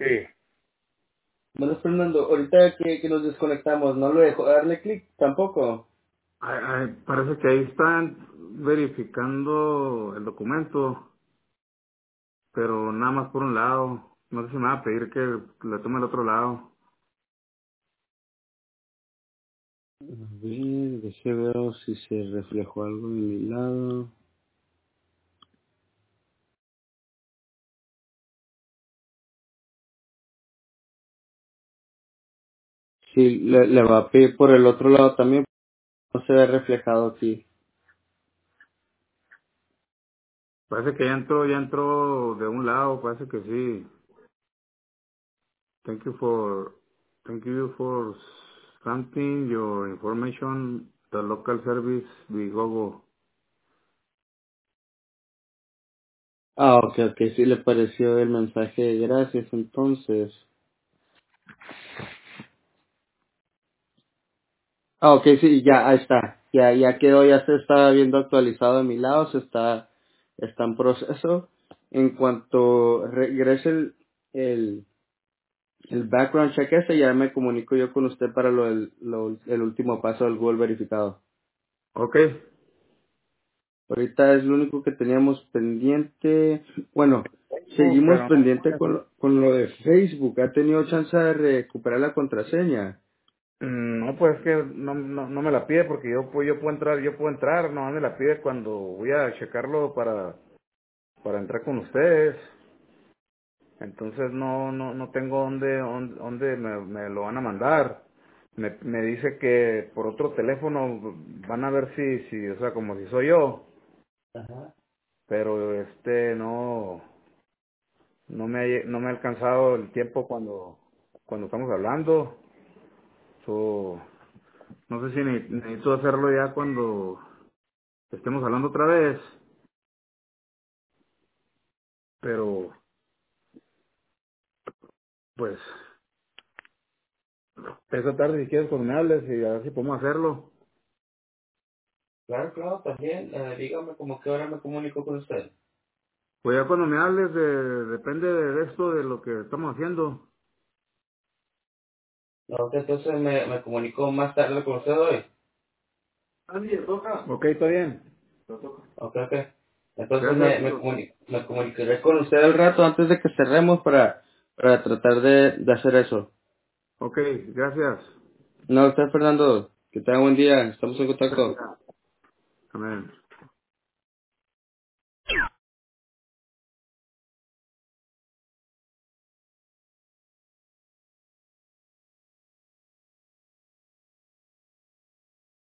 Sí. Bueno, Fernando, ahorita que nos desconectamos, ¿no lo dejó darle clic tampoco? Parece que ahí están verificando el documento, pero nada más por un lado. No sé si me va a pedir que le tome el otro lado. A ver, déjame ver si se reflejó algo de mi lado. Sí, le va a pedir por el otro lado también, no se ve reflejado aquí. Parece que ya entró de un lado, parece que sí. Thank you for, thank you for something, your information, the local service, Vigogo. Ah, ok, sí le pareció el mensaje de gracias entonces. Ah, ok, sí, ya, ahí está. Ya quedó, ya se está viendo actualizado de mi lado, está en proceso. En cuanto regrese el background check ese, ya me comunico yo con usted para el último paso del Google verificado. Ok. Ahorita es lo único que teníamos pendiente. Bueno, seguimos Pero pendiente con lo de Facebook. ¿Ha tenido chance de recuperar la contraseña? no, pues es que no me la pide porque yo puedo entrar, no me la pide cuando voy a checarlo para entrar con ustedes. Entonces no tengo dónde me lo van a mandar. Me dice que por otro teléfono van a ver si, o sea, como si soy yo, Ajá. pero no me ha alcanzado el tiempo cuando estamos hablando. So, no sé si necesito hacerlo ya cuando estemos hablando otra vez, pero pues esa tarde si quieres cuando me hables y a ver si podemos hacerlo. Claro, también. Dígame como que ahora me comunico con usted. Pues ya cuando me hables depende de esto, de lo que estamos haciendo. No, que entonces me comunico más tarde con usted hoy. Ok, está bien. Ok. Entonces Gracias. me comunicaré con usted al rato antes de que cerremos para tratar de hacer eso. Ok, gracias. No, usted Fernando, que tenga buen día, estamos en contacto. Gracias. Amén.